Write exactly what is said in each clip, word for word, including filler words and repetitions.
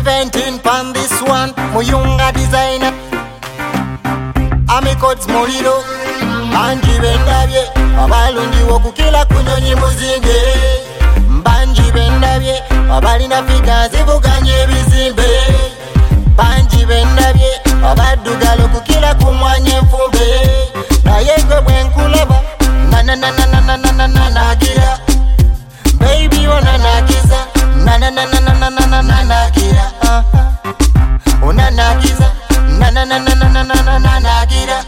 seventeen pan this one, Muyunga designer. Amikods Moliro, Banji Bendavye, Abalundi Wokukila Kunyonyi Muzinge. Banji Bendavye, Abalina Fika Zivuganye Bizimbe. Banji Bendavye, Abadugalo Kukila Kumwanye Mfumbe. Na yego Bwenkulaba, na na na na na na na na na gira. Baby wana nagiza, na na na na na na na na na na gira. Una nagiza, na na na na na na na na na na gira.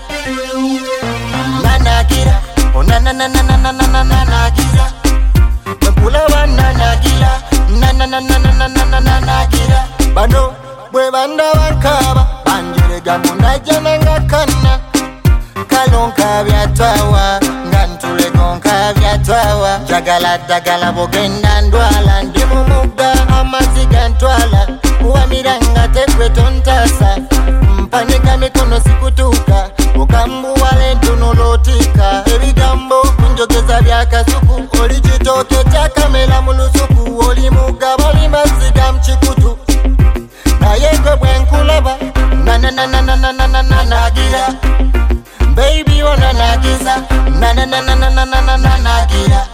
Na na gira, una na na na na na na na na na gira. Mpula na na gira, na na na na na na na na na na gira. Bano bwe banda wankaba, banjirega munajana ngakana. Kalonka byatawa, ngantule gonka byatawa. Jagala dagala bogenda ndwala, ndi mumuga amaziga ntwala. Uwamiranga tekwe tontasa, mpanika mikono sikutuka. Ukambu wale ntunolotika, ebigambo kunjogeza byakasuku. Oli chitoke chakamela mulusuku, oli muga bali maziga mchikutu. Na yego bwenkulaba, na na na na na na na na na na gira. Baby wana nagiza, na na na na na na na na na na gira.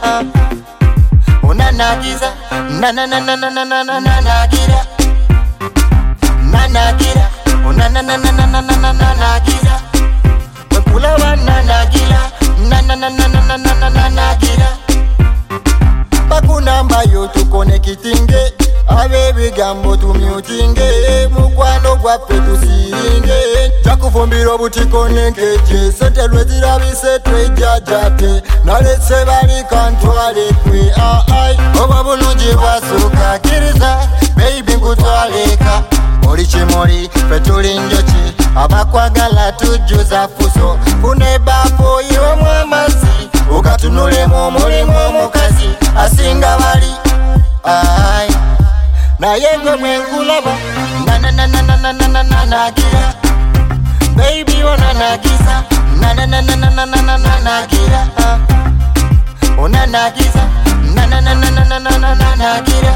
Una nagiza, na na na na na na na na na na gira. Na na gira, una na na na na na na na na na gira. Mpula wana nagira, na na na na na na na na na na gira. Bakunamba yo tukone kitinge, abebi gambo tumyutinge. Mukwano gwaffe tusiringe, chakufumbira butikone nkeje. Sente lwezirabise twejajate, nalese bali kantwale kwe. Ai oba bulungi bwasuka kiriza, baby nkutwaleka. Oli chimoli, petuli njoki, abakwagala tujuza fuso. Kunebafo iwe mwamazi, ukatunulemu omulimu omukazi asinga bali. Ai na yego mwenkulaba, na na na na na na na na na na gira. Baby wana nagiza, na na na na na na na na na na gira. Una nagiza, na na na na na na na na na na gira.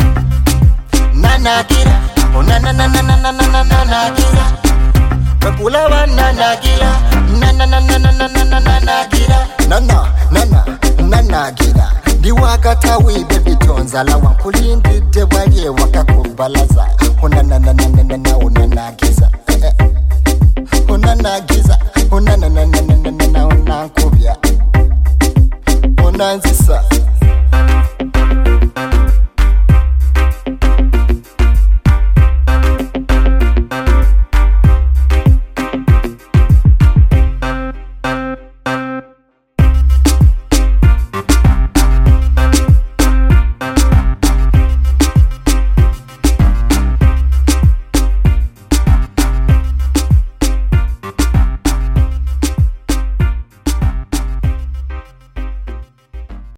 Na na gira, una na na na na na na na na na gira. Bakula wana nagira, na na na na na na na na na na gira. Na na na na na na gira. Diwakata we baby tonzala wankulindide waliye wakakubalaza. Una na na na na na na una nagiza. Una nagiza, una na na na na na na una nkubya. Una nzisa.